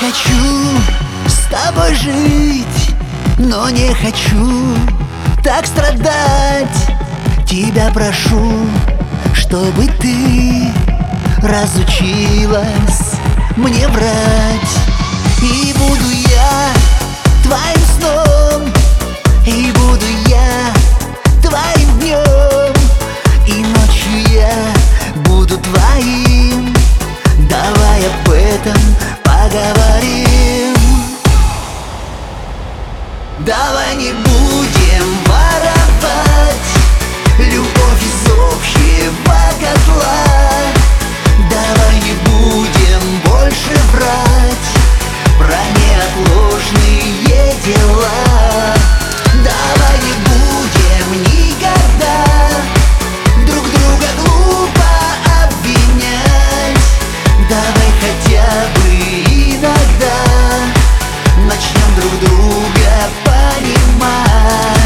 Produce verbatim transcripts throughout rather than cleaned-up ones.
хочу с тобой жить, но не хочу так страдать. Тебя прошу, чтобы ты разучилась мне врать. И буду я твоим сном, и буду я твоим днем, и ночью я буду твоим. Давай об этом поговорим. Давай не будем воровать любовь из общего котла. Давай не будем больше врать про неотложные дела. Давай не будем никогда друг друга глупо обвинять. Давай хотя бы иногда начнем друг друга понимать.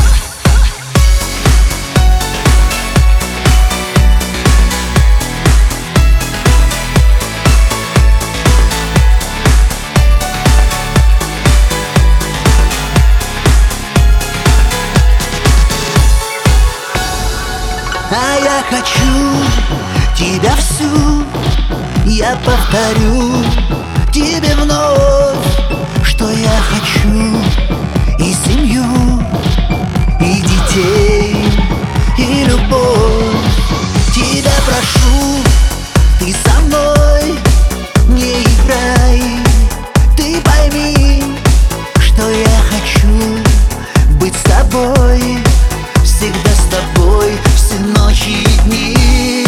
А я хочу тебя всю, я повторю тебе вновь, что я хочу и семью, и детей, и любовь. Тебя прошу, ты со мной не играй. Ты пойми, что я хочу быть с тобой, всегда с тобой, все ночи и дни.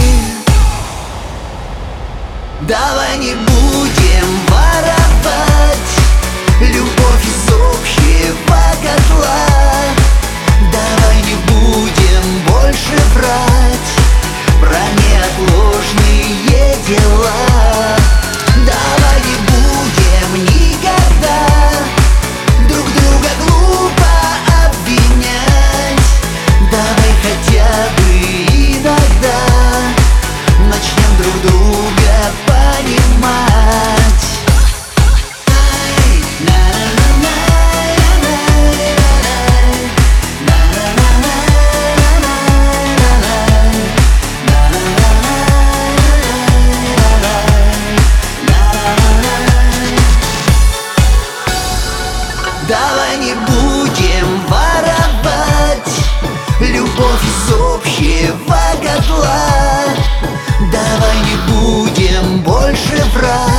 Давай не будем воровать любовь из общего котла. Давай не будем больше врать про неотложные дела. Давай не будем никогда друг друга глупо обвинять. Давай хотя бы иногда начнем друг друга понимать. Давай не будем воровать любовь из общего котла. Давай не будем больше врать